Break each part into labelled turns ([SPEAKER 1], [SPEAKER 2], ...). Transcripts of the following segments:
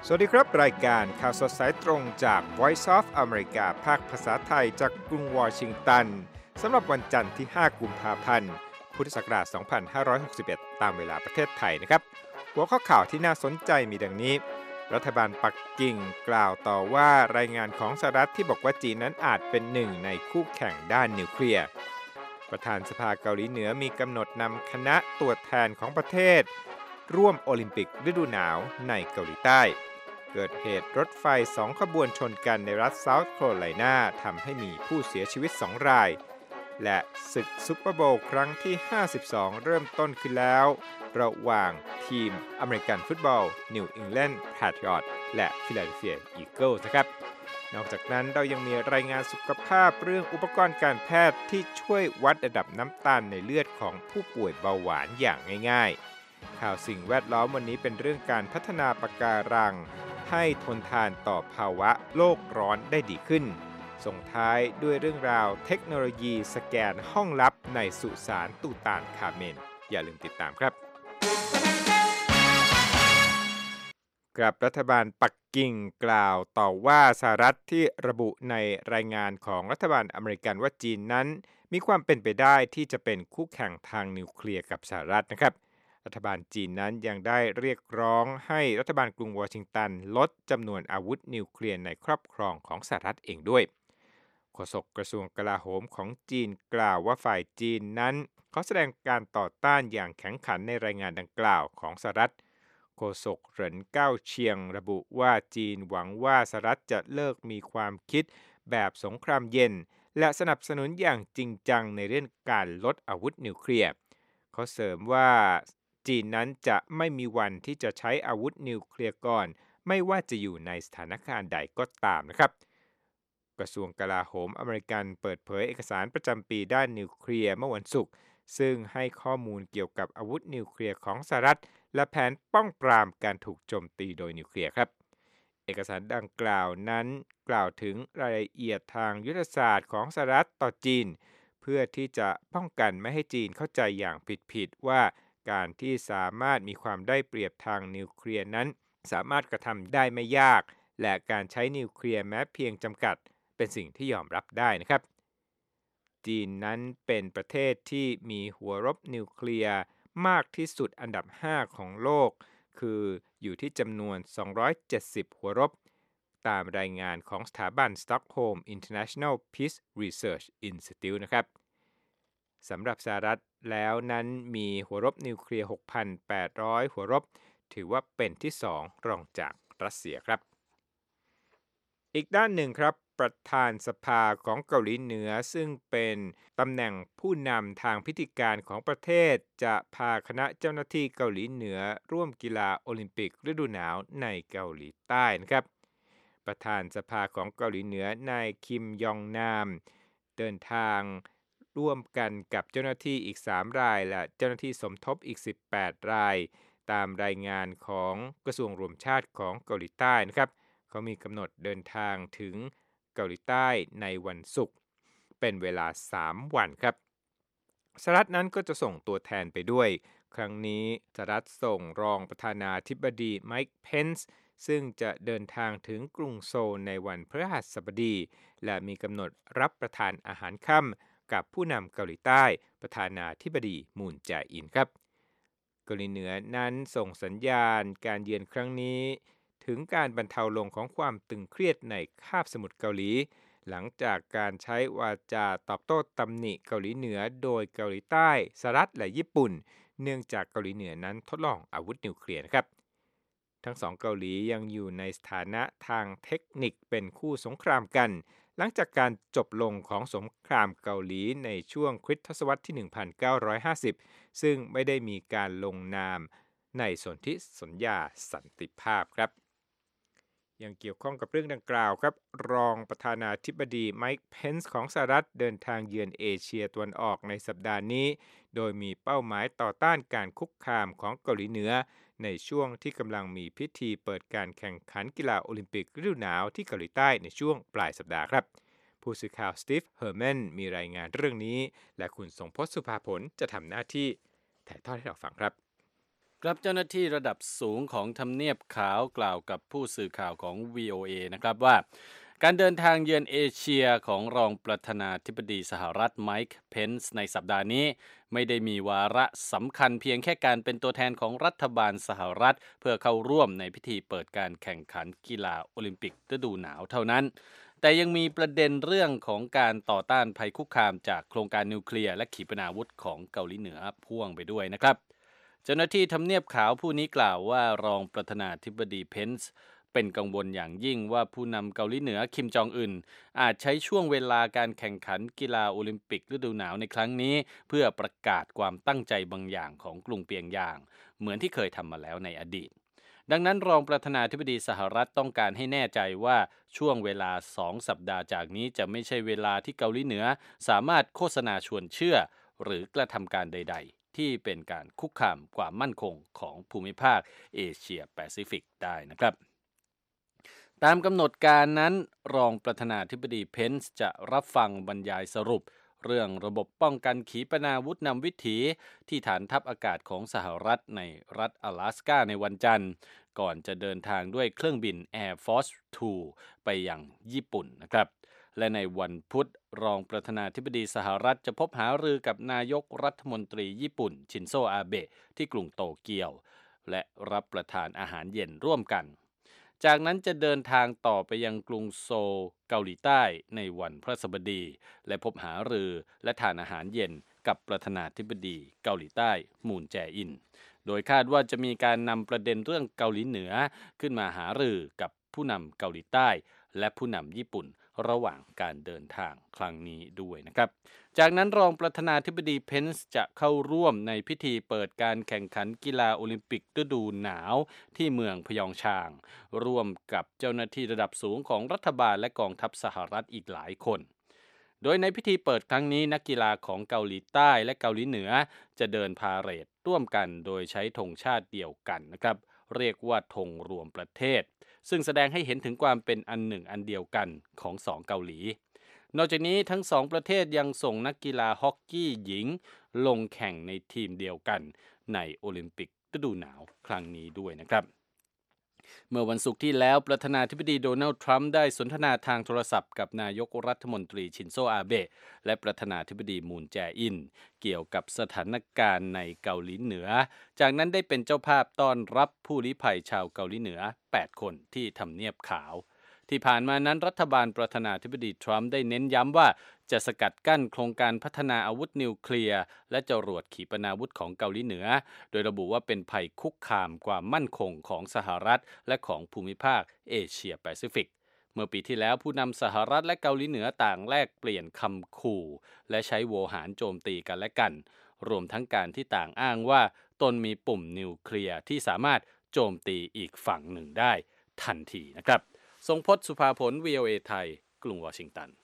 [SPEAKER 1] สวัสดีครับรายการข่าวสดสายตรงจาก Voice of America ภาคภาษาไทยจากกรุงวอชิงตันสำหรับวันจันทร์ที่ 5 กุมภาพันธ์พุทธศักราช 2561 ตามเวลาประเทศไทยนะครับหัวข้อข่าวที่น่าสนใจมีดังนี้รัฐบาลปักกิ่งกล่าวต่อว่ารายงานของสหรัฐที่บอกว่าจีนนั้นอาจเป็นหนึ่งในคู่แข่งด้านนิวเคลียร์ประธานสภาเกาหลีเหนือมีกำหนดนำคณะตัวแทนของประเทศร่วมโอลิมปิกฤดูหนาวในเกาหลีใต้เกิดเหตุรถไฟ2ขบวนชนกันในรัฐเซาท์แคโรไลนาทำให้มีผู้เสียชีวิต2รายและศึกซุปเปอร์โบว์ครั้งที่ 52 เริ่มต้นขึ้นแล้วระหว่างทีมอเมริกันฟุตบอลนิวอิงแลนด์แพทริอตและฟิลาเดลเฟียอีเกิลส์นะครับนอกจากนั้นเรายังมีรายงานสุขภาพเรื่องอุปกรณ์การแพทย์ที่ช่วยวัดระดับน้ำตาลในเลือดของผู้ป่วยเบาหวานอย่างง่ายๆข่าวสิ่งแวดล้อมวันนี้เป็นเรื่องการพัฒนาปะการังให้ทนทานต่อภาวะโลกร้อนได้ดีขึ้นส่งท้ายด้วยเรื่องราวเทคโนโลยีสแกนห้องลับในสุสานตูตานคาเมนอย่าลืมติดตามครับรัฐบาลปักกิ่งกล่าวต่อว่าสหรัฐที่ระบุในรายงานของรัฐบาลอเมริกันว่าจีนนั้นมีความเป็นไปได้ที่จะเป็นคู่แข่งทางนิวเคลียร์กับสหรัฐนะครับรัฐบาลจีนนั้นยังได้เรียกร้องให้รัฐบาลกรุงวอชิงตันลดจำนวนอาวุธนิวเคลียร์ในครอบครองของสหรัฐเองด้วยโฆษกกระทรวงกลาโหมของจีนกล่าวว่าฝ่ายจีนนั้นเขาแสดงการต่อต้านอย่างแข็งขันในรายงานดังกล่าวของสหรัฐโฆษกเหรินเก้าเชียงระบุว่าจีนหวังว่าสหรัฐจะเลิกมีความคิดแบบสงครามเย็นและสนับสนุนอย่างจริงจังในเรื่องการลดอาวุธนิวเคลียร์เขาเสริมว่าจีนนั้นจะไม่มีวันที่จะใช้อาวุธนิวเคลียร์ก่อนไม่ว่าจะอยู่ในสถานการณ์ใดก็ตามนะครับกระทรวงกลาโหมอเมริกันเปิดเผยเอกสารประจำปีด้านนิวเคลียร์เมื่อวันศุกร์ซึ่งให้ข้อมูลเกี่ยวกับอาวุธนิวเคลียร์ของสหรัฐและแผนป้องปรามการถูกโจมตีโดยนิวเคลียร์ครับเอกสารดังกล่าวนั้นกล่าวถึงรายละเอียดทางยุทธศาสตร์ของสหรัฐต่อจีนเพื่อที่จะป้องกันไม่ให้จีนเข้าใจอย่างผิดๆว่าการที่สามารถมีความได้เปรียบทางนิวเคลียร์นั้นสามารถกระทำได้ไม่ยากและการใช้นิวเคลียร์แม้เพียงจำกัดเป็นสิ่งที่ยอมรับได้นะครับจีนนั้นเป็นประเทศที่มีหัวรบนิวเคลียร์มากที่สุดอันดับ 5 ของโลกคืออยู่ที่จำนวน 270 หัวรบตามรายงานของสถาบัน Stockholm International Peace Research Institute นะครับสำหรับสหรัฐแล้วนั้นมีหัวรบนิวเคลียร์ 6,800 หัวรบถือว่าเป็นที่ 2 รองจากรัสเซียครับอีกด้านหนึ่งครับประธานสภาของเกาหลีเหนือซึ่งเป็นตำแหน่งผู้นำทางพิธีการของประเทศจะพาคณะเจ้าหน้าที่เกาหลีเหนือร่วมกีฬาโอลิมปิกฤดูหนาวในเกาหลีใต้นะครับประธานสภาของเกาหลีเหนือนายคิมยองนามเดินทางร่วมกันกับเจ้าหน้าที่อีก3รายและเจ้าหน้าที่สมทบอีก18รายตามรายงานของกระทรวงรวมชาติของเกาหลีใต้นะครับเขามีกำหนดเดินทางถึงเกาหลีใต้ในวันศุกร์เป็นเวลา3วันครับสหรัฐนั้นก็จะส่งตัวแทนไปด้วยครั้งนี้สหรัฐส่งรองประธานาธิบดีไมค์เพนซ์ซึ่งจะเดินทางถึงกรุงโซลในวันพฤหัสบดีและมีกำหนดรับประทานอาหารค่ำกับผู้นำเกาหลีใต้ประธานาธิบดีมูนแจอินครับเกาหลีเหนือนั้นส่งสัญญาณการเยือนครั้งนี้ถึงการบรรเทาลงของความตึงเครียดในคาบสมุทรเกาหลีหลังจากการใช้วาจาตอบโต้ตำหนิเกาหลีเหนือโดยเกาหลีใต้สหรัฐและญี่ปุ่นเนื่องจากเกาหลีเหนือนั้นทดลองอาวุธนิวเคลียร์นะครับทั้งสองเกาหลียังอยู่ในสถานะทางเทคนิคเป็นคู่สงครามกันหลังจากการจบลงของสงครามเกาหลีในช่วงคริสตศตวรรษที่ 1950 ซึ่งไม่ได้มีการลงนามในสนธิสัญญาสันติภาพครับยังเกี่ยวข้องกับเรื่องดังกล่าวครับรองประธานาธิบดีไมค์เพนซ์ของสหรัฐเดินทางเยือนเอเชียตะวันออกในสัปดาห์นี้โดยมีเป้าหมายต่อต้านการคุกคามของเกาหลีเหนือในช่วงที่กำลังมีพิธีเปิดการแข่งขันกีฬาโอลิมปิกฤดูหนาวที่เกาหลีใต้ในช่วงปลายสัปดาห์ครับผู้สื่อข่าวสตีฟเฮอร์แมนมีรายงานเรื่องนี้และคุณทรงพจน์สุภาผลจะทำหน้าที่ถ่ายทอดให้เราฟังครับ
[SPEAKER 2] ครับเจ้าหน้าที่ระดับสูงของทำเนียบขาวกล่าวกับผู้สื่อข่าวของ VOA นะครับว่าการเดินทางเยือนเอเชียของรองประธานาธิบดีสหรัฐไมค์เพนซ์ในสัปดาห์นี้ไม่ได้มีวาระสำคัญเพียงแค่การเป็นตัวแทนของรัฐบาลสหรัฐเพื่อเข้าร่วมในพิธีเปิดการแข่งขันกีฬาโอลิมปิกฤดูหนาวเท่านั้นแต่ยังมีประเด็นเรื่องของการต่อต้านภัยคุกคามจากโครงการนิวเคลียร์และขีปนาวุธของเกาหลีเหนือพ่วงไปด้วยนะครับ เจ้าหน้าที่ทำเนียบขาวผู้นี้กล่าวว่ารองประธานาธิบดีเพนซ์เป็นกังวลอย่างยิ่งว่าผู้นำเกาหลีเหนือคิมจองอึนอาจใช้ช่วงเวลาการแข่งขันกีฬาโอลิมปิกฤดูหนาวในครั้งนี้เพื่อประกาศความตั้งใจบางอย่างของกรุงเปียงยางเหมือนที่เคยทำมาแล้วในอดีตดังนั้นรองประธานาธิบดีสหรัฐต้องการให้แน่ใจว่าช่วงเวลา2 สัปดาห์จากนี้จะไม่ใช่เวลาที่เกาหลีเหนือสามารถโฆษณาชวนเชื่อหรือกระทำการใดๆที่เป็นการคุกคามความมั่นคงของภูมิภาคเอเชียแปซิฟิกได้นะครับตามกำหนดการนั้นรองประธานาธิบดีเพนซ์จะรับฟังบรรยายสรุปเรื่องระบบป้องกันขีปนาวุธนำวิถีที่ฐานทัพอากาศของสหรัฐในรัฐ阿拉สกาในวันจันทร์ก่อนจะเดินทางด้วยเครื่องบิน Air Force 2ไปยังญี่ปุ่นนะครับและในวันพุธรองประธานาธิบดีสหรัฐจะพบหารือกับนายกรัฐมนตรีญี่ปุ่นชินโซอาเบะที่กรุงโตเกียวและรับประทานอาหารเย็นร่วมกันจากนั้นจะเดินทางต่อไปยังกรุงโซลเกาหลีใต้ในวันพฤหัสบดีและพบหารือและทานอาหารเย็นกับประธานาธิบดีเกาหลีใต้มูนแจอินโดยคาดว่าจะมีการนำประเด็นเรื่องเกาหลีเหนือขึ้นมาหารือกับผู้นำเกาหลีใต้และผู้นำญี่ปุ่นระหว่างการเดินทางครั้งนี้ด้วยนะครับจากนั้นรองประธานาธิบดีเพนซ์จะเข้าร่วมในพิธีเปิดการแข่งขันกีฬาโอลิมปิกฤดูหนาวที่เมืองพยองชางร่วมกับเจ้าหน้าที่ระดับสูงของรัฐบาลและกองทัพสหรัฐอีกหลายคนโดยในพิธีเปิดครั้งนี้นักกีฬาของเกาหลีใต้และเกาหลีเหนือจะเดินพาเหรดร่วมกันโดยใช้ธงชาติเดียวกันนะครับเรียกว่าธงรวมประเทศซึ่งแสดงให้เห็นถึงความเป็นอันหนึ่งอันเดียวกันของสองเกาหลีนอกจากนี้ทั้งสองประเทศยังส่งนักกีฬาฮอกกี้หญิงลงแข่งในทีมเดียวกันในโอลิมปิกฤดูหนาวครั้งนี้ด้วยนะครับ เมื่อวันศุกร์ที่แล้วประธานาธิบดีโดนัลด์ทรัมป์ได้สนทนาทางโทรศัพท์กับนายกรัฐมนตรีชินโซอาเบะและประธานาธิบดีมูนแจอินเกี่ยวกับสถานการณ์ในเกาหลีเหนือจากนั้นได้เป็นเจ้าภาพต้อนรับผู้ลี้ภัยชาวเกาหลีเหนือ8คนที่ทำเนียบขาวที่ผ่านมานั้นรัฐบาลประธานาธิบดีทรัมป์ได้เน้นย้ำว่าจะสกัดกั้นโครงการพัฒนาอาวุธนิวเคลียร์และจรวดขีปนาวุธของเกาหลีเหนือโดยระบุว่าเป็นภัยคุกคามความมั่นคงของสหรัฐและของภูมิภาคเอเชียแปซิฟิกเมื่อปีที่แล้วผู้นำสหรัฐและเกาหลีเหนือต่างแลกเปลี่ยนคำขู่และใช้โวหารโจมตีกันและกันรวมทั้งการที่ต่างอ้างว่าตนมีปุ่มนิวเคลียร์ที่สามารถโจมตีอีกฝั่งหนึ่งได้ทันทีนะครับทรงพจน์สุภาผล VOA ไทยกรุงวอชิงตัน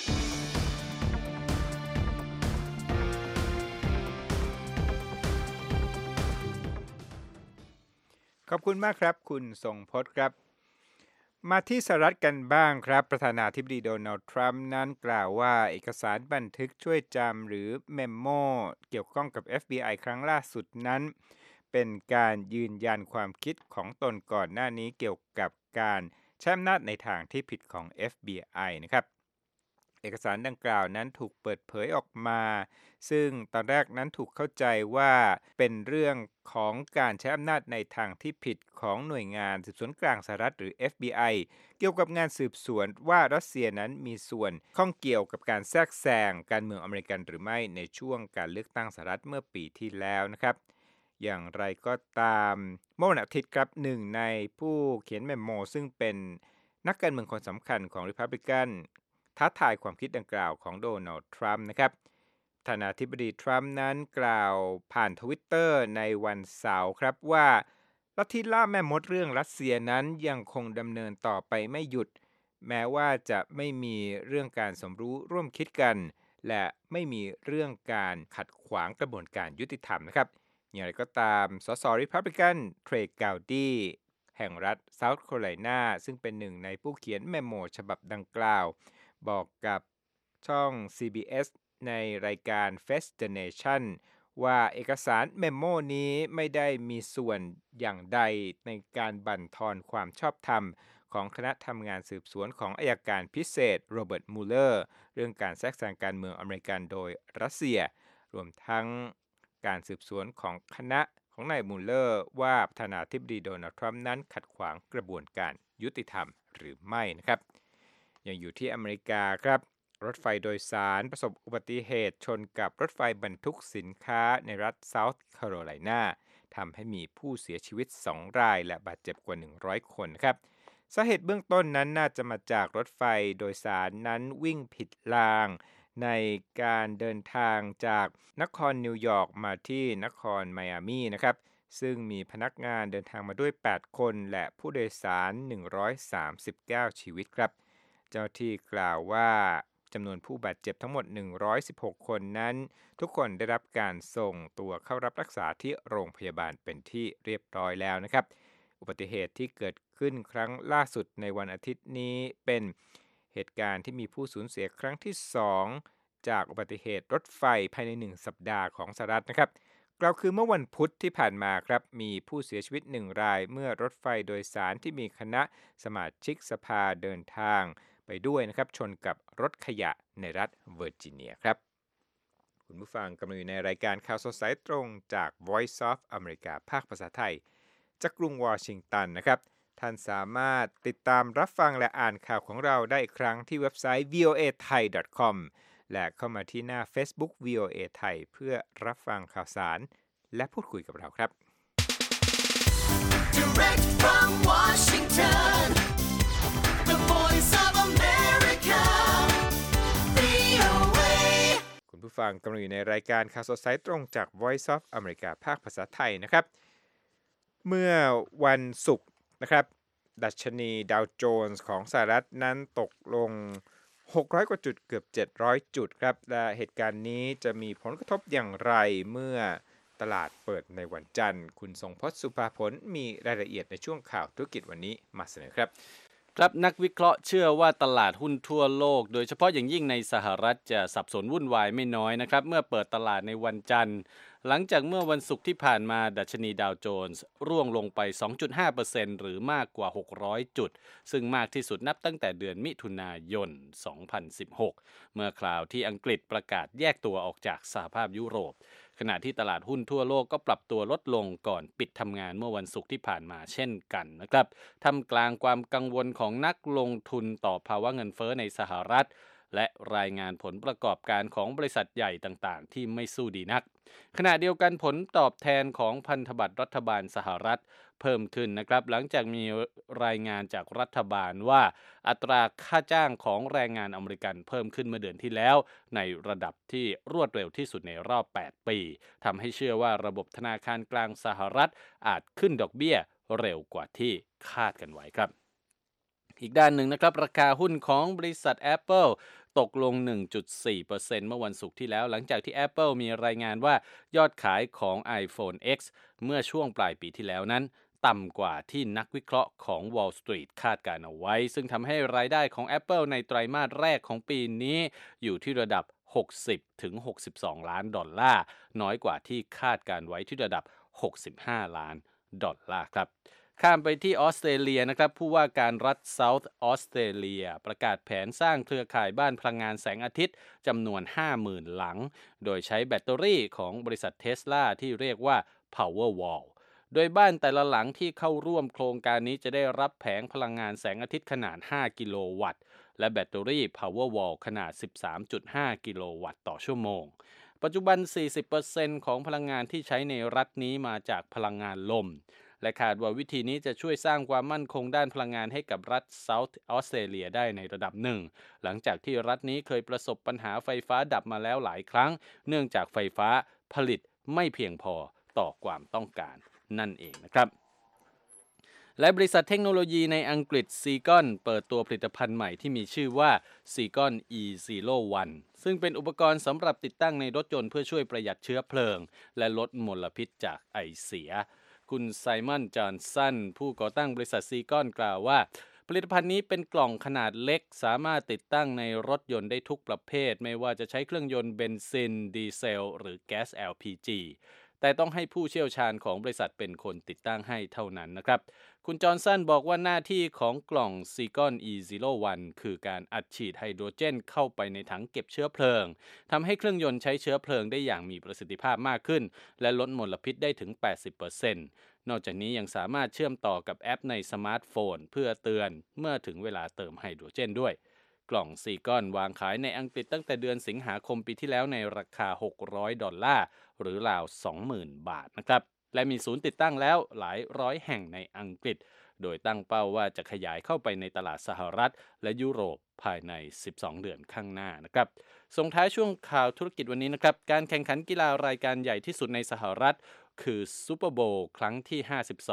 [SPEAKER 1] ขอบคุณมากครับคุณทรงพจน์ครับมาที่สหรัฐกันบ้างครับประธานาธิบดีโดนัลด์ทรัมป์นั้นกล่าวว่าเอกสารบันทึกช่วยจำหรือเมมโมเกี่ยวข้องกับ FBI ครั้งล่าสุดนั้นเป็นการยืนยันความคิดของตนก่อนหน้านี้เกี่ยวกับการใช้อำนาจในทางที่ผิดของ FBI นะครับเอกสารดังกล่าวนั้นถูกเปิดเผยออกมาซึ่งตอนแรกนั้นถูกเข้าใจว่าเป็นเรื่องของการใช้อำนาจในทางที่ผิดของหน่วยงานสืบสวนกลางสหรัฐหรือ FBI เกี่ยวกับงานสืบสวนว่ารัสเซียนั้นมีส่วนข้องเกี่ยวกับการแทรกแซงการเมืองอเมริกันหรือไม่ในช่วงการเลือกตั้งสหรัฐเมื่อปีที่แล้วนะครับอย่างไรก็ตามเมื่อวันอาทิตย์ครับหนึ่งในผู้เขียนเมมโมซึ่งเป็นนักการเมืองคนสำคัญของ Republican ท้าทายความคิดดังกล่าวของโดนัลด์ทรัมป์นะครับประธานาธิบดีทรัมป์นั้นกล่าวผ่านทวิตเตอร์ในวันเสาร์ครับว่าลัทธิล่าแม่มดเรื่องรัสเซียนั้นยังคงดำเนินต่อไปไม่หยุดแม้ว่าจะไม่มีเรื่องการสมรู้ร่วมคิดกันและไม่มีเรื่องการขัดขวางกระบวนการยุติธรรมนะครับอย่างไรก็ตามสสริพับลิกันเทรกาวดีแห่งรัฐเซาท์แคโรไลนาซึ่งเป็นหนึ่งในผู้เขียนเมโมฉบับดังกล่าวบอกกับช่อง CBS ในรายการ Face the Nation ว่าเอกสารเมมโมนี้ไม่ได้มีส่วนอย่างใดในการบั่นทอนความชอบธรรมของคณะทำงานสืบสวนของอัยการพิเศษโรเบิร์ตมูเลอร์เรื่องการแทรกแซงการเมืองอเมริกันโดยรัสเซียรวมทั้งการสืบสวนของคณะของนายมูเลอร์ว่าประธานาธิบดีโดนัลด์ทรัมป์นั้นขัดขวางกระบวนการยุติธรรมหรือไม่นะครับยังอยู่ที่อเมริกาครับรถไฟโดยสารประสบอุบัติเหตุชนกับรถไฟบรรทุกสินค้าในรัฐเซาท์แคโรไลนาทำให้มีผู้เสียชีวิต2รายและบาดเจ็บกว่า100คนครับสาเหตุเบื้องต้นนั้นน่าจะมาจากรถไฟโดยสารนั้นวิ่งผิดรางในการเดินทางจากนครนิวยอร์กมาที่นครไมอามีนะครับซึ่งมีพนักงานเดินทางมาด้วย8คนและผู้โดยสาร139ชีวิตครับเจ้าที่กล่าวว่าจำนวนผู้บาดเจ็บทั้งหมด116คนนั้นทุกคนได้รับการส่งตัวเข้ารับรักษาที่โรงพยาบาลเป็นที่เรียบร้อยแล้วนะครับอุบัติเหตุที่เกิดขึ้นครั้งล่าสุดในวันอาทิตย์นี้เป็นเหตุการณ์ที่มีผู้สูญเสียครั้งที่2จากอุบัติเหตุรถไฟภายใน1สัปดาห์ของสหรัฐนะครับกล่าวคือเมื่อวันพุธที่ผ่านมาครับมีผู้เสียชีวิต1รายเมื่อรถไฟโดยสารที่มีคณะสมาชิกสภาเดินทางไปด้วยนะครับชนกับรถขยะในรัฐเวอร์จิเนียครับคุณผู้ฟังกำลังอยู่ในรายการข่าวสดสายตรงจาก Voice of America ภาคภาษาไทยจากกรุงวอชิงตันนะครับท่านสามารถติดตามรับฟังและอ่านข่าวของเราได้อีกครั้งที่เว็บไซต์ voathai.com และเข้ามาที่หน้า Facebook VOA ไทยเพื่อรับฟังข่าวสารและพูดคุยกับเราครับ
[SPEAKER 3] Direct from Washington, the voice of America, VOA.
[SPEAKER 1] คุณผู้ฟังกำลังอยู่ในรายการข่าวสดสายตรงจาก Voice of America ภาคภาษาไทยนะครับเมื่อวันศุกร์นะครับดัชนีดาวโจนส์ของสหรัฐนั้นตกลง600กว่าจุดเกือบ700จุดครับและเหตุการณ์นี้จะมีผลกระทบอย่างไรเมื่อตลาดเปิดในวันจันทร์คุณทรงพจน์สุภาผลมีรายละเอียดในช่วงข่าวธุรกิจวันนี้มาเสนอครับ
[SPEAKER 2] ครับนักวิเคราะห์เชื่อว่าตลาดหุ้นทั่วโลกโดยเฉพาะอย่างยิ่งในสหรัฐจะสับสนวุ่นวายไม่น้อยนะครับเมื่อเปิดตลาดในวันจันทร์หลังจากเมื่อวันศุกร์ที่ผ่านมาดัชนีดาวโจนส์ร่วงลงไป 2.5% หรือมากกว่า600จุดซึ่งมากที่สุดนับตั้งแต่เดือนมิถุนายน 2016 เมื่อคราวที่อังกฤษประกาศแยกตัวออกจากสหภาพยุโรปขณะที่ตลาดหุ้นทั่วโลกก็ปรับตัวลดลงก่อนปิดทำงานเมื่อวันศุกร์ที่ผ่านมาเช่นกันนะครับท่ามกลางความกังวลของนักลงทุนต่อภาวะเงินเฟ้อในสหรัฐและรายงานผลประกอบการของบริษัทใหญ่ต่างๆที่ไม่สู้ดีนักขณะเดียวกันผลตอบแทนของพันธบัตรรัฐบาลสหรัฐเพิ่มขึ้นนะครับหลังจากมีรายงานจากรัฐบาลว่าอัตราค่าจ้างของแรงงานอเมริกันเพิ่มขึ้นเมื่อเดือนที่แล้วในระดับที่รวดเร็วที่สุดในรอบ8ปีทำให้เชื่อว่าระบบธนาคารกลางสหรัฐอาจขึ้นดอกเบี้ยเร็วกว่าที่คาดกันไว้ครับอีกด้านหนึ่งนะครับราคาหุ้นของบริษัท Apple ตกลง 1.4% เมื่อวันศุกร์ที่แล้วหลังจากที่ Apple มีรายงานว่ายอดขายของ iPhone X เมื่อช่วงปลายปีที่แล้วนั้นต่ำกว่าที่นักวิเคราะห์ของ Wall Street คาดการเอาไว้ซึ่งทำให้รายได้ของ Apple ในไตรมาสแรกของปีนี้อยู่ที่ระดับ60ถึง62ล้านดอลลาร์น้อยกว่าที่คาดการไว้ที่ระดับ65ล้านดอลลาร์ครับข้ามไปที่ออสเตรเลียนะครับผู้ว่าการรัฐเซาท์ออสเตรเลียประกาศแผนสร้างเครือข่ายบ้านพลังงานแสงอาทิตย์จำนวน 50,000 หลังโดยใช้แบตเตอรี่ของบริษัท Tesla ที่เรียกว่า Powerwall โดยบ้านแต่ละหลังที่เข้าร่วมโครงการนี้จะได้รับแผงพลังงานแสงอาทิตย์ขนาด5กิโลวัตต์และแบตเตอรี่ Powerwall ขนาด 13.5 กิโลวัตต์ต่อชั่วโมงปัจจุบัน 40% ของพลังงานที่ใช้ในรัฐนี้มาจากพลังงานลมและคาดว่าวิธีนี้จะช่วยสร้างความมั่นคงด้านพลังงานให้กับรัฐเซาท์ออสเตรเลียได้ในระดับหนึ่งหลังจากที่รัฐนี้เคยประสบปัญหาไฟฟ้าดับมาแล้วหลายครั้งเนื่องจากไฟฟ้าผลิตไม่เพียงพอต่อความต้องการนั่นเองนะครับและบริษัทเทคโนโลยีในอังกฤษ Seagon เปิดตัวผลิตภัณฑ์ใหม่ที่มีชื่อว่า Seagon E01 ซึ่งเป็นอุปกรณ์สำหรับติดตั้งในรถยนต์เพื่อช่วยประหยัดเชื้อเพลิงและลดมลพิษจากไอเสียคุณไซมอน จอห์นสันผู้ก่อตั้งบริษัทซีกอนกล่าวว่าผลิตภัณฑ์นี้เป็นกล่องขนาดเล็กสามารถติดตั้งในรถยนต์ได้ทุกประเภทไม่ว่าจะใช้เครื่องยนต์เบนซินดีเซลหรือแก๊ส LPG แต่ต้องให้ผู้เชี่ยวชาญของบริษัทเป็นคนติดตั้งให้เท่านั้นนะครับคุณจอห์นสันบอกว่าหน้าที่ของกล่อง Seagon E01 คือการอัดฉีดไฮโดรเจนเข้าไปในถังเก็บเชื้อเพลิงทำให้เครื่องยนต์ใช้เชื้อเพลิงได้อย่างมีประสิทธิภาพมากขึ้นและลดมลพิษได้ถึง 80%นอกจากนี้ยังสามารถเชื่อมต่อกับแอปในสมาร์ทโฟนเพื่อเตือนเมื่อถึงเวลาเติมไฮโดรเจนด้วยกล่องซีกอนวางขายในอังกฤษตั้งแต่เดือนสิงหาคมปีที่แล้วในราคา$600หรือราว 20,000 บาทนะครับและมีศูนย์ติดตั้งแล้วหลายร้อยแห่งในอังกฤษโดยตั้งเป้าว่าจะขยายเข้าไปในตลาดสหรัฐและยุโรปภายใน12เดือนข้างหน้านะครับส่งท้ายช่วงข่าวธุรกิจวันนี้นะครับการแข่งขันกีฬารายการใหญ่ที่สุดในสหรัฐคือซูเปอร์โบว์ครั้งที่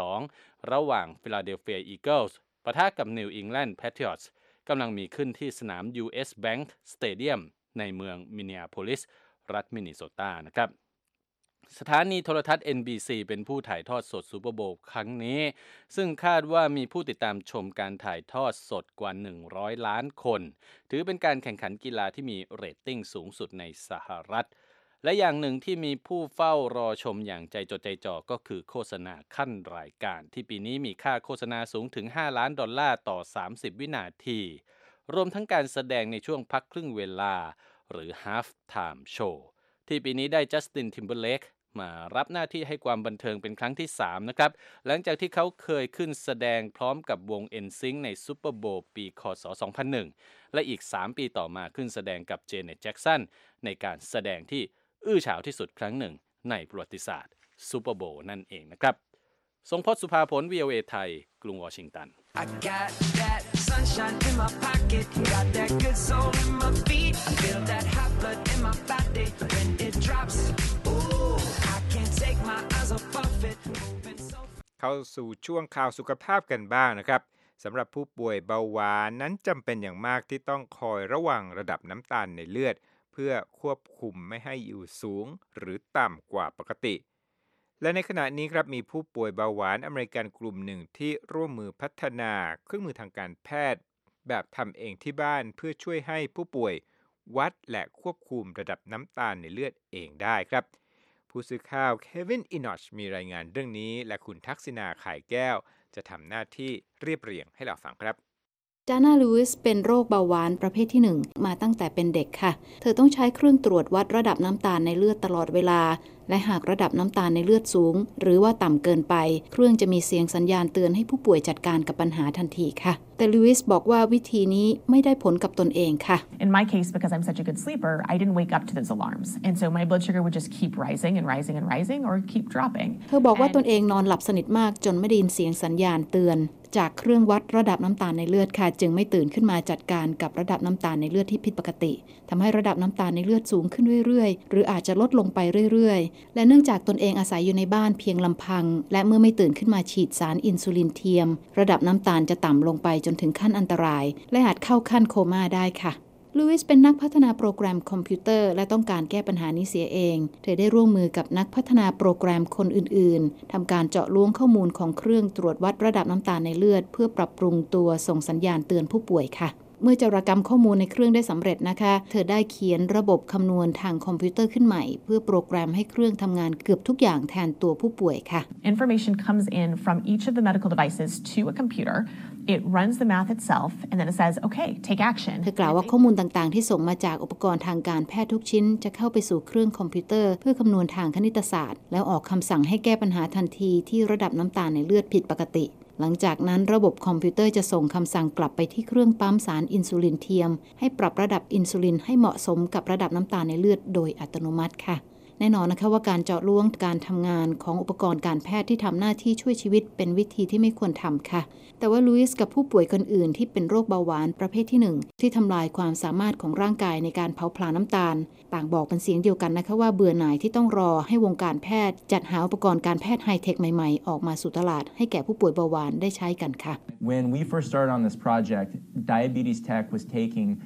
[SPEAKER 2] 52ระหว่างฟิลาเดลเฟียอีเกิลส์ปะทะกับนิวอิงแลนด์แพทริอตส์กำลังมีขึ้นที่สนาม US Bank Stadium ในเมืองมินนีอาโพลิสรัฐมินนิโซตานะครับสถานีโทรทัศน์ NBC เป็นผู้ถ่ายทอดสดซูเปอร์โบว์ครั้งนี้ซึ่งคาดว่ามีผู้ติดตามชมการถ่ายทอดสดกว่า100ล้านคนถือเป็นการแข่งขันกีฬาที่มีเรตติ้งสูงสุดในสหรัฐและอย่างหนึ่งที่มีผู้เฝ้ารอชมอย่างใจจดใจจ่อก็คือโฆษณาขั้นรายการที่ปีนี้มีค่าโฆษณาสูงถึง$5 ล้านต่อ30วินาทีรวมทั้งการแสดงในช่วงพักครึ่งเวลาหรือ Half Time Show ที่ปีนี้ได้จัสติน ทิมเบอร์เลคมารับหน้าที่ให้ความบันเทิงเป็นครั้งที่3นะครับหลังจากที่เขาเคยขึ้นแสดงพร้อมกับวง NSYNC ในซูเปอร์โบว์ปีคศ2001และอีก3ปีต่อมาขึ้นแสดงกับเจเน็ตแจ็คสันในการแสดงที่อื้อฉาวที่สุดครั้งหนึ่งในประวัติศาสตร์ซูเปอร์โบว์นั่นเองนะครับทรงพจน์สุภาผล VOA ไทยกรุงวอชิงตัน
[SPEAKER 3] I got that sunshine in my pocket, got that good soul in my feet. I feel that hot blood in my body when it drops. Ooh, I can't take my eyes off of it. Moving so
[SPEAKER 1] เข้าสู่ช่วงข่าวสุขภาพกันบ้างนะครับสำหรับผู้ป่วยเบาหวานนั้นจำเป็นอย่างมากที่ต้องคอยระวังระดับน้ำตาลในเลือดเพื่อควบคุมไม่ให้อยู่สูงหรือต่ำกว่าปกติและในขณะนี้ครับมีผู้ป่วยเบาหวานอเมริกันกลุ่มหนึ่งที่ร่วมมือพัฒนาเครื่องมือทางการแพทย์แบบทำเองที่บ้านเพื่อช่วยให้ผู้ป่วยวัดและควบคุมระดับน้ำตาลในเลือดเองได้ครับผู้สื่อข่าวเควิน อินอชมีรายงานเรื่องนี้และคุณทักษิณาข่ายแก้วจะทำหน้าที่เรียบเรียงให้เราฟังครับ
[SPEAKER 4] จาน่า ลูอิสเป็นโรคเบาหวานประเภทที่1มาตั้งแต่เป็นเด็กค่ะเธอต้องใช้เครื่องตรวจวัดระดับน้ำตาลในเลือดตลอดเวลาและหากระดับน้ำตาลในเลือดสูงหรือว่าต่ำเกินไปเครื่องจะมีเสียงสัญญาณเตือนให้ผู้ป่วยจัดการกับปัญหาทันทีค่ะแต่ลูอิสบอกว่าวิธีนี้ไม่ได้ผลกับตนเองค่ะ
[SPEAKER 5] In my case, because I'm such a good sleeper, I didn't wake up to those alarms. And so my blood sugar would just keep rising and rising and rising or keep dropping.
[SPEAKER 4] เธอบอกว่าตนเองนอนหลับสนิทมากจนไม่ได้ยินเสียงสัญญาณเตือนจากเครื่องวัดระดับน้ำตาลในเลือดค่ะจึงไม่ตื่นขึ้นมาจัดการกับระดับน้ำตาลในเลือดที่ผิดปกติทำให้ระดับน้ำตาลในเลือดสูงขึ้นเรื่อยๆหรืออาจจะลดลงไปเรื่อยๆและเนื่องจากตนเองอาศัยอยู่ในบ้านเพียงลำพังและเมื่อไม่ตื่นขึ้นมาฉีดสารอินซูลินเทียมระดับน้ำตาลจะต่ำลงไปจนถึงขั้นอันตรายและอาจเข้าขั้นโคม่าได้ค่ะลูอิสเป็นนักพัฒนาโปรแกรมคอมพิวเตอร์และต้องการแก้ปัญหานี้เสียเองเธอได้ร่วมมือกับนักพัฒนาโปรแกรมคนอื่นๆทำการเจาะล้วงข้อมูลของเครื่องตรวจวัดระดับน้ำตาลในเลือดเพื่อปรับปรุงตัวส่งสัญญาณเตือนผู้ป่วยค่ะเมื่อจารกรรมข้อมูลในเครื่องได้สำเร็จนะคะเธอได้เขียนระบบคำนวณทางคอมพิวเตอร์ขึ้นใหม่เพื่อโปรแกรมให้เครื่องทำงานเกือบทุกอย่างแทนตัวผู้ป่วยค่ะ
[SPEAKER 5] Information comes in from each of the medical devices to a computer. It runs the math itself, and then it says, okay, take action.
[SPEAKER 4] เธอกล่าวว่าข้อมูลต่างๆที่ส่งมาจากอุปกรณ์ทางการแพทย์ทุกชิ้นจะเข้าไปสู่เครื่องคอมพิวเตอร์เพื่อคำนวณทางคณิตศาสตร์แล้วออกคำสั่งให้แก้ปัญหาทันทีที่ระดับน้ำตาลในเลือดผิดปกติหลังจากนั้นระบบคอมพิวเตอร์จะส่งคำสั่งกลับไปที่เครื่องปั๊มสารอินซูลินเทียมให้ปรับระดับอินซูลินให้เหมาะสมกับระดับน้ำตาลในเลือดโดยอัตโนมัติค่ะแน่นอนนะคะว่าการเจาะล้วงการทำงานของอุปกรณ์การแพทย์ที่ทำหน้าที่ช่วยชีวิตเป็นวิธีที่ไม่ควรทำค่ะแต่ว่าลูอิสกับผู้ป่วยคนอื่นที่เป็นโรคเบาหวานประเภทที่1ที่ทำลายความสามารถของร่างกายในการเผาผลาญน้ำตาลต่างบอกเป็นเสียงเดียวกันนะคะว่าเบื่อหน่ายที่ต้องรอให้วงการแพทย์จัดหาอุปกรณ์การแพทย์ไฮเทคใหม่ๆออกมาสู่ตลาดให้แก่ผู้ป่วยเบาหวานได้ใช้กันค่ะ
[SPEAKER 6] When we first started on this project, diabetes tech was taking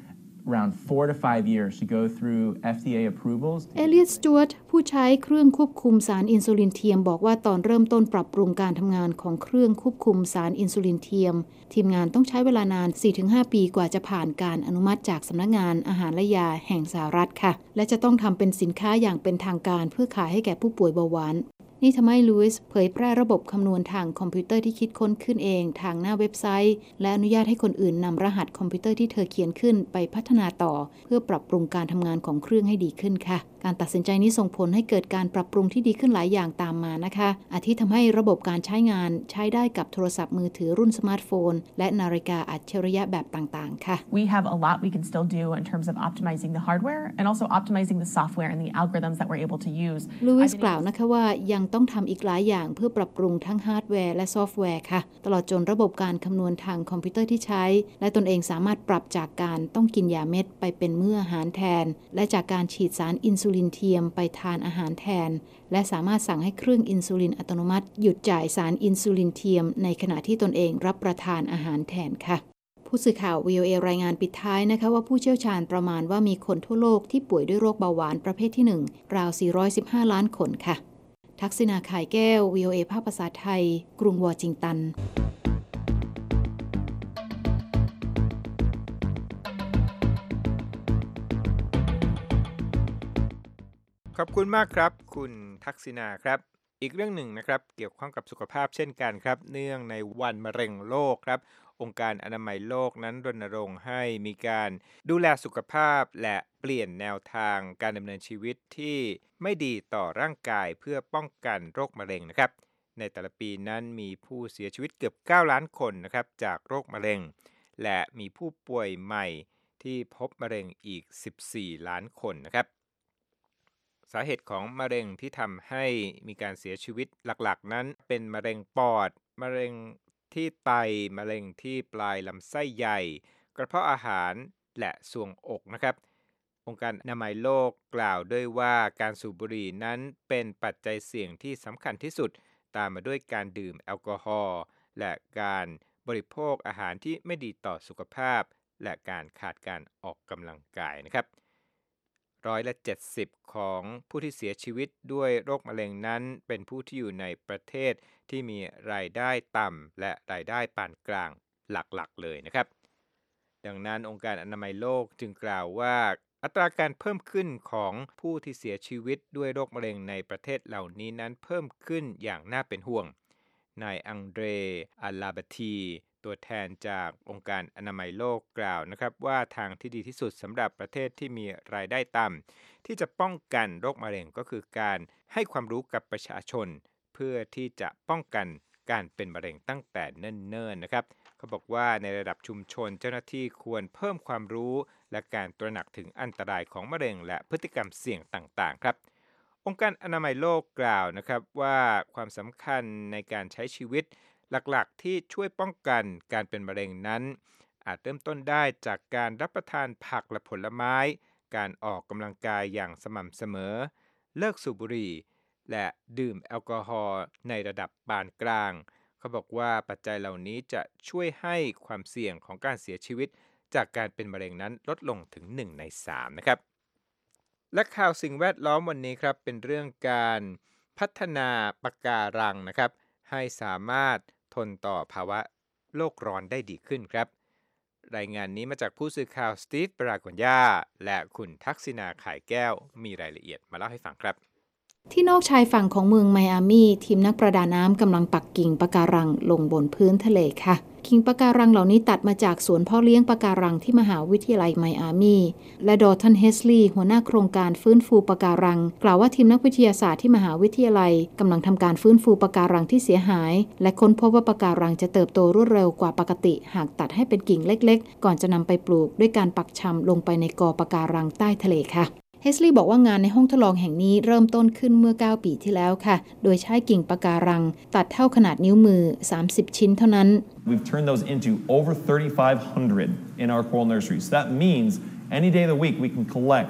[SPEAKER 6] around 4 to 5 years to go through FDA approvals.
[SPEAKER 4] เอเลียต สจ๊วตผู้ใช้เครื่องควบคุมสารอินซูลินเทียมบอกว่าตอนเริ่มต้นปรับปรุงการทำงานของเครื่องควบคุมสารอินซูลินเทียมทีมงานต้องใช้เวลานาน 4-5 ปีกว่าจะผ่านการอนุมัติจากสำนักงานอาหารและยาแห่งสหรัฐค่ะและจะต้องทำเป็นสินค้าอย่างเป็นทางการเพื่อขายให้แก่ผู้ป่วยเบาหวานนี่ทำให้ลุยส์เผยแพร่ระบบคำนวณทางคอมพิวเตอร์ที่คิดค้นขึ้นเองทางหน้าเว็บไซต์และอนุญาตให้คนอื่นนำรหัสคอมพิวเตอร์ที่เธอเขียนขึ้นไปพัฒนาต่อเพื่อปรับปรุงการทำงานของเครื่องให้ดีขึ้นค่ะการตัดสินใจนี้ส่งผลให้เกิดการปรับปรุงที่ดีขึ้นหลายอย่างตามมานะคะอาทิทำให้ระบบการใช้งานใช้ได้กับโทรศัพท์มือถือรุ่นสมาร์ทโฟนและนาฬิกาอัจฉริยะแบบต่างๆค่ะ
[SPEAKER 5] We have a lot we can still do in terms of optimizing the hardware and also optimizing the software and the algorithms that we're able to use
[SPEAKER 4] ลุยส์กล่าวนะคะว่ายังต้องทำอีกหลายอย่างเพื่อปรับปรุงทั้งฮาร์ดแวร์และซอฟต์แวร์ค่ะตลอดจนระบบการคำนวณทางคอมพิวเตอร์ที่ใช้และตนเองสามารถปรับจากการต้องกินยาเม็ดไปเป็นมื้ออาหารแทนและจากการฉีดสารอินซูลินเทียมไปทานอาหารแทนและสามารถสั่งให้เครื่องอินซูลินอัตโนมัติหยุดจ่ายสารอินซูลินเทียมในขณะที่ตนเองรับประทานอาหารแทนค่ะผู้สื่อข่าว VOA รายงานปิดท้ายนะคะว่าผู้เชี่ยวชาญประมาณว่ามีคนทั่วโลกที่ป่วยด้วยโรคเบาหวานประเภทที่ 1 ราว 415 ล้านคนค่ะทักษิณา ข่ายแก้ว VOA ภาคภาษาไทยกรุงวอชิงตัน
[SPEAKER 1] ขอบคุณมากครับคุณทักษิณาครับอีกเรื่องหนึ่งนะครับเกี่ยวข้องกับสุขภาพเช่นกันครับเนื่องในวันมะเร็งโลกครับองค์การอนามัยโลกนั้นรณรงค์ให้มีการดูแลสุขภาพและเปลี่ยนแนวทางการดำเนินชีวิตที่ไม่ดีต่อร่างกายเพื่อป้องกันโรคมะเร็งนะครับในแต่ละปีนั้นมีผู้เสียชีวิตเกือบ9ล้านคนนะครับจากโรคมะเร็งและมีผู้ป่วยใหม่ที่พบมะเร็งอีก14ล้านคนนะครับสาเหตุของมะเร็งที่ทำให้มีการเสียชีวิตหลักๆนั้นเป็นมะเร็งปอดมะเร็งที่ไตมะเร็งที่ปลายลำไส้ใหญ่กระเพาะอาหารและทรวงอกนะครับองค์การอนามัยโลกกล่าวด้วยว่าการสูบบุหรี่นั้นเป็นปัจจัยเสี่ยงที่สำคัญที่สุดตามมาด้วยการดื่มแอลกอฮอล์และการบริโภคอาหารที่ไม่ดีต่อสุขภาพและการขาดการออกกำลังกายนะครับ70%ของผู้ที่เสียชีวิตด้วยโรคมะเร็งนั้นเป็นผู้ที่อยู่ในประเทศที่มีรายได้ต่ำและรายได้ปานกลางหลักๆเลยนะครับดังนั้นองค์การอนามัยโลกจึงกล่าวว่าอัตราการเพิ่มขึ้นของผู้ที่เสียชีวิตด้วยโรคมะเร็งในประเทศเหล่านี้นั้นเพิ่มขึ้นอย่างน่าเป็นห่วงนายอังเดร อัลลาบาทีตัวแทนจากองค์การอนามัยโลกกล่าวนะครับว่าทางที่ดีที่สุดสำหรับประเทศที่มีรายได้ต่ำที่จะป้องกันโรคมะเร็งก็คือการให้ความรู้กับประชาชนเพื่อที่จะป้องกันการเป็นมะเร็งตั้งแต่เนิ่นๆนะครับเขาบอกว่าในระดับชุมชนเจ้าหน้าที่ควรเพิ่มความรู้และการตระหนักถึงอันตรายของมะเร็งและพฤติกรรมเสี่ยงต่างๆครับองค์การอนามัยโลกกล่าวนะครับว่าความสำคัญในการใช้ชีวิตหลักๆที่ช่วยป้องกันการเป็นมะเร็งนั้นอาจเริ่มต้นได้จากการรับประทานผักและผลไม้การออกกำลังกายอย่างสม่ำเสมอเลิกสูบบุหรี่และดื่มแอลกอฮอล์ในระดับปานกลางเขาบอกว่าปัจจัยเหล่านี้จะช่วยให้ความเสี่ยงของการเสียชีวิตจากการเป็นมะเร็งนั้นลดลงถึง1 ใน 3นะครับและข่าวสิ่งแวดล้อมวันนี้ครับเป็นเรื่องการพัฒนาปะการังนะครับให้สามารถทนต่อภาวะโลกร้อนได้ดีขึ้นครับรายงานนี้มาจากผู้สื่อข่าวสตีฟ บรากอนยาและคุณทักษิณา ข่ายแก้วมีรายละเอียดมาเล่าให้ฟังครับ
[SPEAKER 4] ที่นอกชายฝั่งของเมืองไมอามี่ทีมนักประดาน้ำกำลังปักกิ่งปะการังลงบนพื้นทะเลค่ะกิ่งปะการังเหล่านี้ตัดมาจากสวนพ่อเลี้ยงปะการังที่มหาวิทยาลัยไมอามี่และดอร์ทัน เฮสลีย์หัวหน้าโครงการฟื้นฟูปะการังกล่าวว่าทีมนักวิทยาศาสตร์ที่มหาวิทยาลัยกำลังทำการฟื้นฟูปะการังที่เสียหายและค้นพบว่าปะการังจะเติบโตรวดเร็วกว่าปกติหากตัดให้เป็นกิ่งเล็กๆก่อนจะนำไปปลูกด้วยการปักชำลงไปในกอปะการังใต้ทะเลค่ะเฮสลีย์บอกว่างานในห้องทดลองแห่งนี้เริ่มต้นขึ้นเมื่อ9ปีที่แล้วค่ะโดยใช้กิ่งปะการังตัดเท่าขนาดนิ้วมือ30ชิ้นเท่านั้น
[SPEAKER 6] We've turned those into over 3,500 in our coral nurseries. That means any day of the week we can collect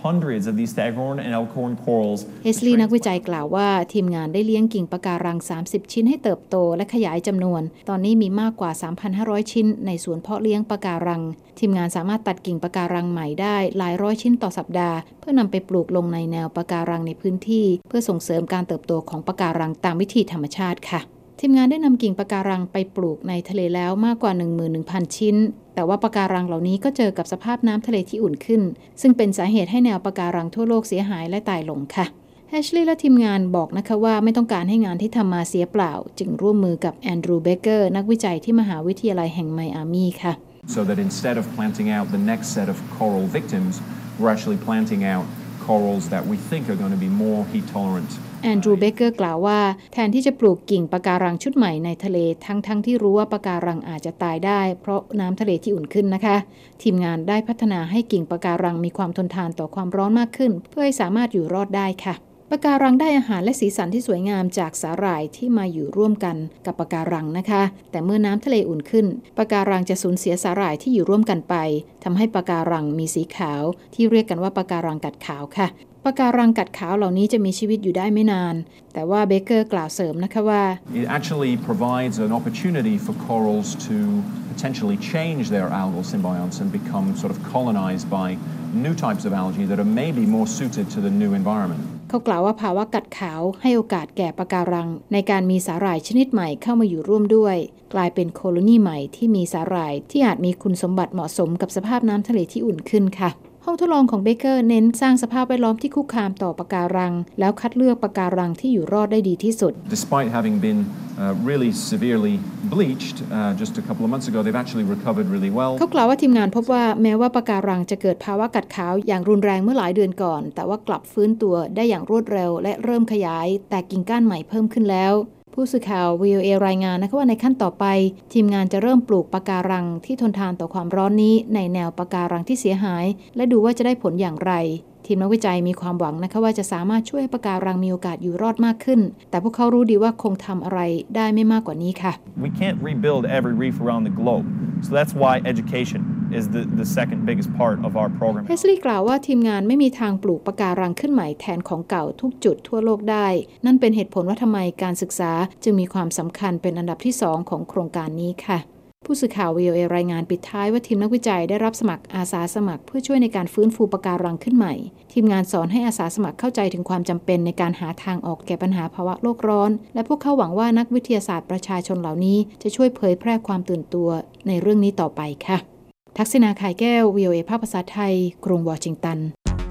[SPEAKER 6] hundreds of these staghorn and elkhorn corals.
[SPEAKER 4] เฮสลีย์นักวิจัยกล่าวว่าทีมงานได้เลี้ยงกิ่งปะการัง30ชิ้นให้เติบโตและขยายจำนวนตอนนี้มีมากกว่า 3,500 ชิ้นในสวนเพาะเลี้ยงปะการังทีมงานสามารถตัดกิ่งปะการังใหม่ได้หลายร้อยชิ้นต่อสัปดาห์เพื่อนำไปปลูกลงในแนวปะการังในพื้นที่เพื่อส่งเสริมการเติบโตของปะการังตามวิธีธรรมชาติค่ะทีมงานได้นำกิ่งปะการังไปปลูกในทะเลแล้วมากกว่า 11,000 ชิ้นแต่ว่าปะการังเหล่านี้ก็เจอกับสภาพน้ำทะเลที่อุ่นขึ้นซึ่งเป็นสาเหตุให้แนวปะการังทั่วโลกเสียหายและตายลงค่ะแฮชลีย์และทีมงานบอกนะคะว่าไม่ต้องการให้งานที่ทำมาเสียเปล่าจึงร่วมมือกับแอนดรูว์เบเกอร์นักวิจัยที่มหาวิทยาลัยแห่งไมอามีค่ะ
[SPEAKER 6] So that instead of planting out the next set of coral victims, we're actually planting out corals that we think are going to be more heat tolerant.
[SPEAKER 4] แอนดรูว์เบเกอร์กล่าวว่าแทนที่จะปลูกกิ่งปะการังชุดใหม่ในทะเลทั้งที่รู้ว่าปะการังอาจจะตายได้เพราะน้ำทะเลที่อุ่นขึ้นนะคะทีมงานได้พัฒนาให้กิ่งปะการังมีความทนทานต่อความร้อนมากขึ้นเพื่อให้สามารถอยู่รอดได้ค่ะปะการังได้อาหารและสีสันที่สวยงามจากสาหร่ายที่มาอยู่ร่วมกันกับปะการังนะคะแต่เมื่อน้ำทะเลอุ่นขึ้นปะการังจะสูญเสียสาหร่ายที่อยู่ร่วมกันไปทำให้ปะการังมีสีขาวที่เรียกกันว่าปะการังกัดขาวค่ะปะการังกัดขาวเหล่านี้จะมีชีวิตอยู่ได้ไม่นานแต่ว่าเบเกอร์กล่าวเสริมนะคะว่า
[SPEAKER 6] It actually provides an opportunity for corals to potentially change their algal symbionts and become sort of colonized by new types of algae that are maybe more suited to the new environment.
[SPEAKER 4] เขากล่าวว่าภาวะกัดขาวให้โอกาสแก่ปะการังในการมีสาหร่ายชนิดใหม่เข้ามาอยู่ร่วมด้วยกลายเป็นโคโลนีใหม่ที่มีสาหร่ายที่อาจมีคุณสมบัติเหมาะสมกับสภาพน้ำทะเลที่อุ่นขึ้นค่ะห้องทดลองของเบเกอร์เน้นสร้างสภาพแวดล้อมที่คุกคามต่อปะการังแล้วคัดเลือกปะการังที่อยู่รอดได้ดีที่สุด
[SPEAKER 6] Despite having been really severely bleached just a couple of months ago, they've actually recovered really well.
[SPEAKER 4] เขากล่าวว่าทีมงานพบว่าแม้ว่าปะการังจะเกิดภาวะกัดขาวอย่างรุนแรงเมื่อหลายเดือนก่อนแต่ว่ากลับฟื้นตัวได้อย่างรวดเร็วและเริ่มขยายแตกกิ่งก้านใหม่เพิ่มขึ้นแล้วผู้สื่อข่าว VOA รายงานนะคะว่าในขั้นต่อไปทีมงานจะเริ่มปลูกปะการังที่ทนทานต่อความร้อนนี้ในแนวปะการังที่เสียหายและดูว่าจะได้ผลอย่างไรทีมนักวิจัยมีความหวังนะคะว่าจะสามารถช่วยปะการังมีโอกาสอยู่รอดมากขึ้นแต่พวกเขารู้ดีว่าคงทำอะไรได้ไม่มากกว่านี้ค่ะ
[SPEAKER 7] We can't rebuild every reef around the globe. So that's why education is the second biggest part of our program.
[SPEAKER 4] เฮสลีย์กล่าวว่าทีมงานไม่มีทางปลูกปะการังขึ้นใหม่แทนของเก่าทุกจุดทั่วโลกได้นั่นเป็นเหตุผลว่าทำไมการศึกษาจึงมีความสำคัญเป็นอันดับที่2ของโครงการนี้ค่ะผู้สื่อข่าว VOA รายงานปิดท้ายว่าทีมนักวิจัยได้รับสมัครอาสาสมัครเพื่อช่วยในการฟื้นฟูปะการังขึ้นใหม่ทีมงานสอนให้อาสาสมัครเข้าใจถึงความจำเป็นในการหาทางออกแก้ปัญหาภาวะโลกร้อนและพวกเขาหวังว่านักวิทยาศาสตร์ประชาชนเหล่านี้จะช่วยเผยแพร่ความตื่นตัวในเรื่องนี้ต่อไปค่ะทักษิณา ข่ายแก้ว VOA ภาคภาษาไทยกรุงวอชิงตัน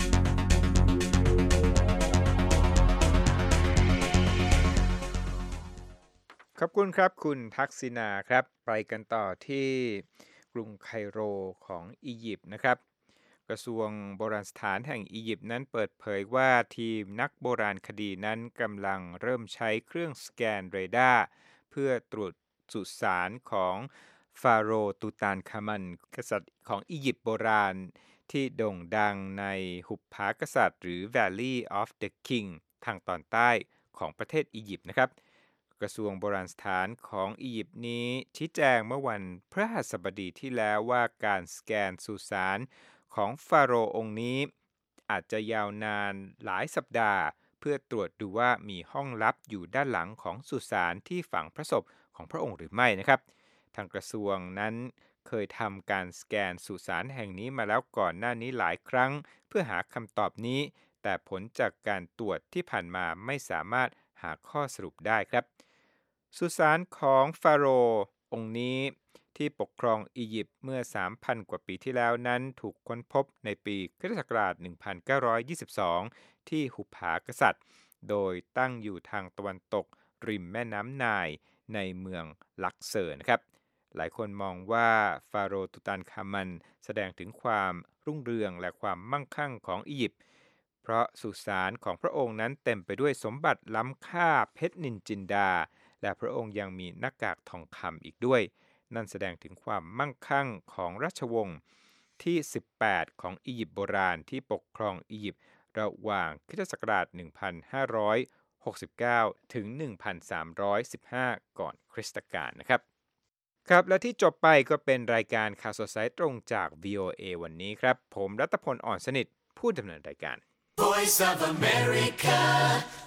[SPEAKER 1] ขอบคุณครับคุณทักษิณาครับไปกันต่อที่กรุงไคโรของอียิปต์นะครับกระทรวงโบราณสถานแห่งอียิปต์นั้นเปิดเผยว่าทีมนักโบราณคดีนั้นกำลังเริ่มใช้เครื่องสแกนเรดาร์เพื่อตรวจสุสานของฟาโรห์ตูตานคามันกษัตริย์ของอียิปต์โบราณที่โด่งดังในหุบผากษัตริย์หรือ Valley of the King ทางตอนใต้ของประเทศอียิปต์นะครับกระทรวงโบราณสถานของอียิปต์นี้ชี้แจงเมื่อวันพฤหัสบดีที่แล้วว่าการสแกนสุสานของฟาโรห์องค์นี้อาจจะยาวนานหลายสัปดาห์เพื่อตรวจดูว่ามีห้องลับอยู่ด้านหลังของสุสานที่ฝังพระศพของพระองค์หรือไม่นะครับทางกระทรวงนั้นเคยทำการสแกนสุสานแห่งนี้มาแล้วก่อนหน้านี้หลายครั้งเพื่อหาคำตอบนี้แต่ผลจากการตรวจที่ผ่านมาไม่สามารถหาข้อสรุปได้ครับสุสานของฟาโรห์องค์นี้ที่ปกครองอียิปต์เมื่อ 3,000 กว่าปีที่แล้วนั้นถูกค้นพบในปีค.ศ. 1922 ที่หุบผากษัตริย์โดยตั้งอยู่ทางตะวันตกริมแม่น้ำไนล์ในเมืองลักเซอร์นะครับหลายคนมองว่าฟาโรห์ตูตันคามันแสดงถึงความรุ่งเรืองและความมั่งคั่งของอียิปต์เพราะสุสานของพระองค์นั้นเต็มไปด้วยสมบัติล้ำค่าเพชรนินจินดาและพระองค์ยังมีหน้ากากทองคำอีกด้วยนั่นแสดงถึงความมั่งคั่งของราชวงศ์ที่ 18 ของอียิปต์โบราณที่ปกครองอียิปต์ระหว่างค.ศ. 1569 ถึง 1315 ก่อนคริสตกาลนะครับครับและที่จบไปก็เป็นรายการข่าวสดสายตรงจาก VOA วันนี้ครับผมรัตพล อ่อนสนิทผู้ผู้ดำเนินรายการ
[SPEAKER 3] Voice of America